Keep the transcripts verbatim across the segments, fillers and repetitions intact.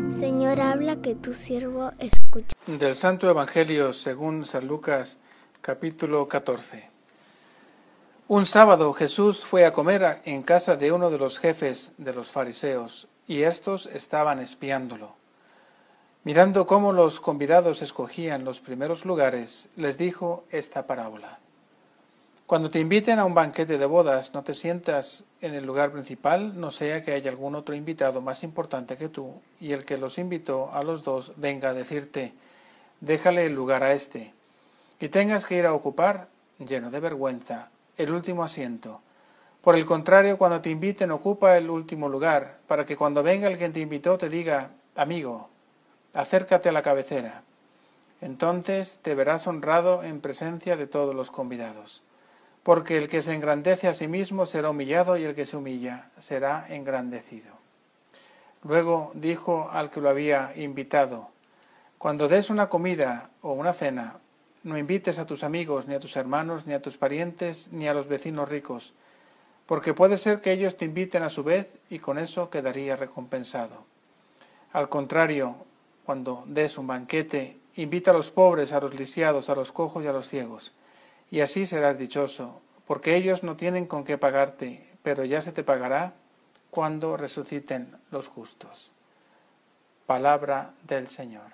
Señor, habla que tu siervo escucha. Del Santo Evangelio según San Lucas, capítulo catorce. Un sábado Jesús fue a comer en casa de uno de los jefes de los fariseos, y éstos estaban espiándolo. Mirando cómo los convidados escogían los primeros lugares, les dijo esta parábola. Cuando te inviten a un banquete de bodas, no te sientas en el lugar principal, no sea que haya algún otro invitado más importante que tú, y el que los invitó a los dos venga a decirte, déjale el lugar a este, y tengas que ir a ocupar, lleno de vergüenza, el último asiento. Por el contrario, cuando te inviten, ocupa el último lugar, para que cuando venga el que te invitó te diga, amigo, acércate a la cabecera. Entonces te verás honrado en presencia de todos los convidados. Porque el que se engrandece a sí mismo será humillado y el que se humilla será engrandecido. Luego dijo al que lo había invitado, cuando des una comida o una cena, no invites a tus amigos, ni a tus hermanos, ni a tus parientes, ni a los vecinos ricos, porque puede ser que ellos te inviten a su vez y con eso quedaría recompensado. Al contrario, cuando des un banquete, invita a los pobres, a los lisiados, a los cojos y a los ciegos, y así serás dichoso, porque ellos no tienen con qué pagarte, pero ya se te pagará cuando resuciten los justos. Palabra del Señor.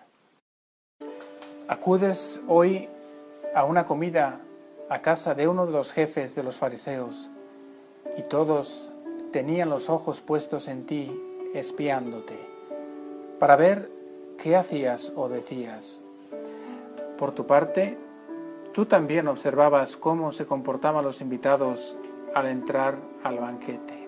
Acudes hoy a una comida a casa de uno de los jefes de los fariseos, y todos tenían los ojos puestos en ti, espiándote, para ver qué hacías o decías. Por tu parte, tú también observabas cómo se comportaban los invitados al entrar al banquete.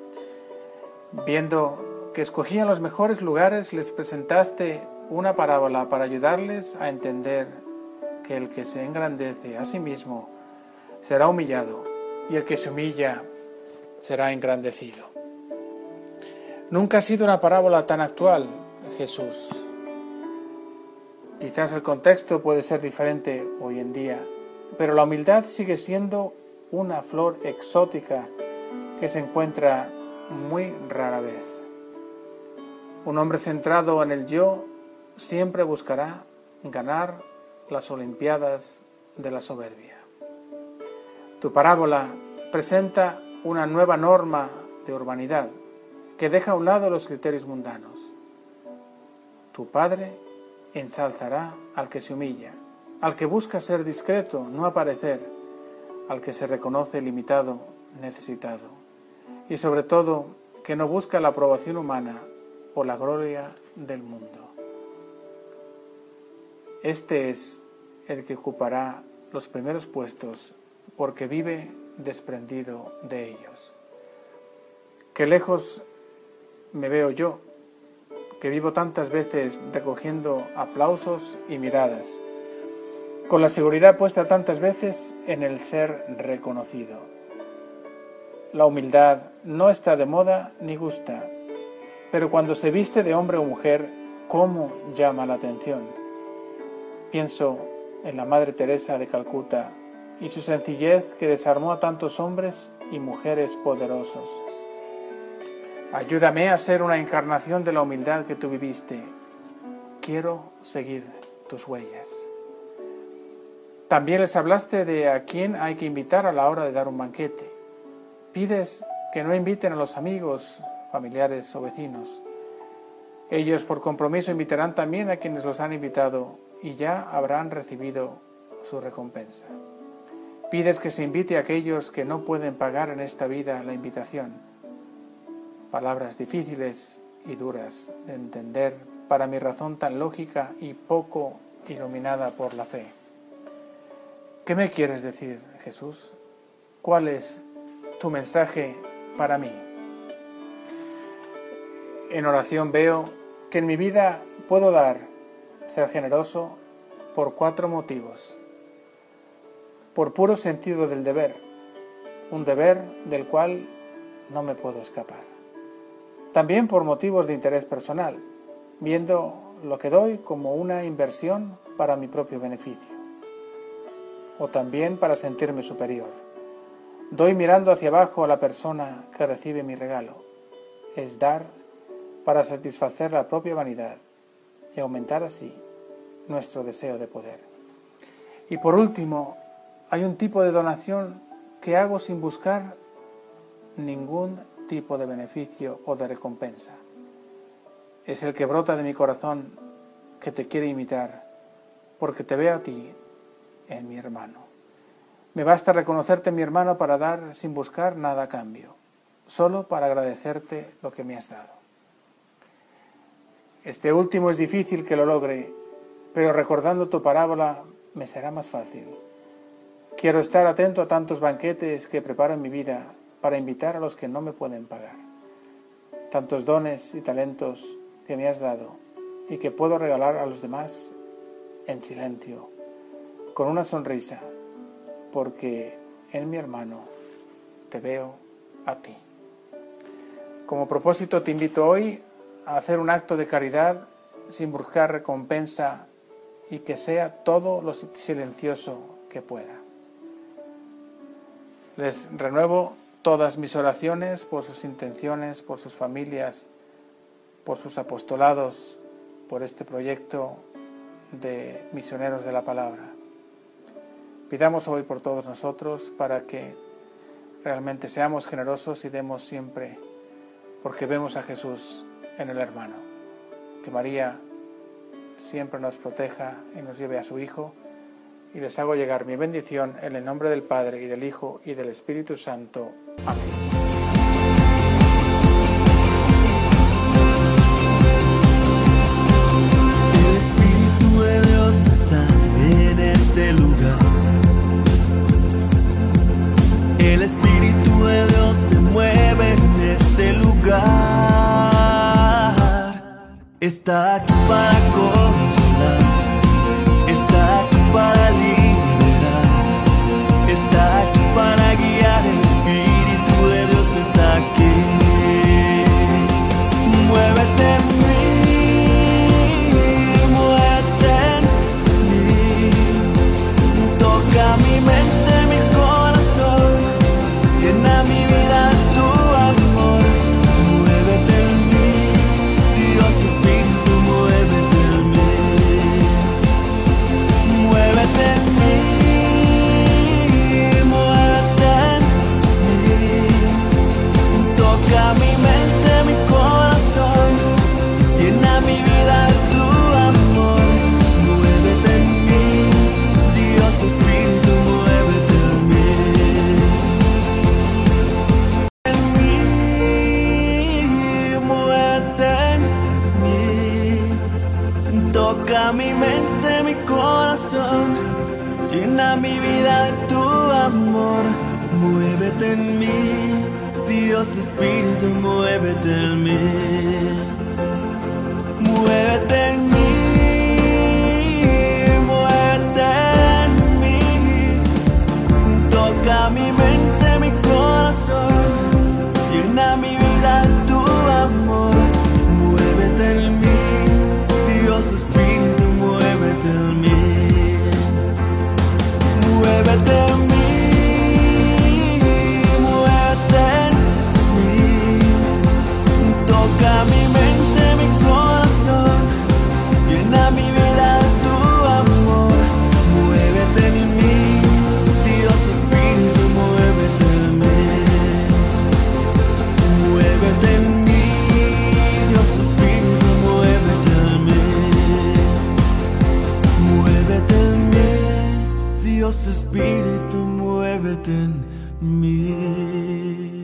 Viendo que escogían los mejores lugares, les presentaste una parábola para ayudarles a entender que el que se engrandece a sí mismo será humillado y el que se humilla será engrandecido. Nunca ha sido una parábola tan actual, Jesús. Quizás el contexto puede ser diferente hoy en día, pero la humildad sigue siendo una flor exótica que se encuentra muy rara vez. Un hombre centrado en el yo siempre buscará ganar las Olimpiadas de la soberbia. Tu parábola presenta una nueva norma de urbanidad que deja a un lado los criterios mundanos. Tu Padre ensalzará al que se humilla, al que busca ser discreto, no aparecer, al que se reconoce limitado, necesitado, y sobre todo que no busca la aprobación humana o la gloria del mundo. Este es el que ocupará los primeros puestos porque vive desprendido de ellos. Qué lejos me veo yo, que vivo tantas veces recogiendo aplausos y miradas, con la seguridad puesta tantas veces en el ser reconocido. La humildad no está de moda ni gusta, pero cuando se viste de hombre o mujer, ¿cómo llama la atención? Pienso en la Madre Teresa de Calcuta y su sencillez que desarmó a tantos hombres y mujeres poderosos. Ayúdame a ser una encarnación de la humildad que tú viviste. Quiero seguir tus huellas. También les hablaste de a quién hay que invitar a la hora de dar un banquete. Pides que no inviten a los amigos, familiares o vecinos. Ellos por compromiso invitarán también a quienes los han invitado y ya habrán recibido su recompensa. Pides que se invite a aquellos que no pueden pagar en esta vida la invitación. Palabras difíciles y duras de entender para mi razón tan lógica y poco iluminada por la fe. ¿Qué me quieres decir, Jesús? ¿Cuál es tu mensaje para mí? En oración veo que en mi vida puedo dar, ser generoso, por cuatro motivos. Por puro sentido del deber, un deber del cual no me puedo escapar. También por motivos de interés personal, viendo lo que doy como una inversión para mi propio beneficio. O también para sentirme superior. Doy mirando hacia abajo a la persona que recibe mi regalo. Es dar para satisfacer la propia vanidad y aumentar así nuestro deseo de poder. Y por último, hay un tipo de donación que hago sin buscar ningún tipo de beneficio o de recompensa. Es el que brota de mi corazón, que te quiere imitar, porque te veo a ti en mi hermano. Me basta reconocerte mi hermano para dar sin buscar nada a cambio, solo para agradecerte lo que me has dado. Este último es difícil que lo logre, pero recordando tu parábola me será más fácil. Quiero estar atento a tantos banquetes que preparo en mi vida para invitar a los que no me pueden pagar. Tantos dones y talentos que me has dado y que puedo regalar a los demás en silencio, con una sonrisa, porque en mi hermano te veo a ti. Como propósito te invito hoy a hacer un acto de caridad sin buscar recompensa y que sea todo lo silencioso que pueda. Les renuevo todas mis oraciones por sus intenciones, por sus familias, por sus apostolados, por este proyecto de misioneros de la palabra. Pidamos hoy por todos nosotros para que realmente seamos generosos y demos siempre, porque vemos a Jesús en el hermano. Que María siempre nos proteja y nos lleve a su Hijo, y les hago llegar mi bendición en el nombre del Padre y del Hijo y del Espíritu Santo. Amén. El Espíritu de Dios está en este lugar. El Espíritu de Dios se mueve en este lugar. Está aquí para consolar, está aquí para liberar, está aquí para guiar. El Espíritu de Dios está aquí. Muévete en mí, muévete en mí. Toca mi mente, mi corazón, llena mi vida tu amor. Muévete en mí, Dios Espíritu, muévete en mí. Muévete en mí, muévete en mí. Toca mi mente, mi corazón, llena mi vida tu amor. Muévete en mí, Dios Espíritu, muévete en mí. En mí, muévete en mí. Toca mi mente, mi corazón, llena mi vida de tu amor. Muévete en mí, Dios Espíritu, muévete en mí. Muévete en mí, muévete en mí. Toca mi mente, mi corazón, llena mi vida de tu amor. Muévete en mí, Dios Espíritu, muévete en mí. Muévete en mí, muévete en mí. Toca mi mente, mi corazón, llena mi vida de tu amor. Muévete en mí, Dios Espíritu, muévete en mí. Muévete en mí, Dios Espíritu, muévete en mí. Muévete en mí, Dios Espíritu, muévete en mí.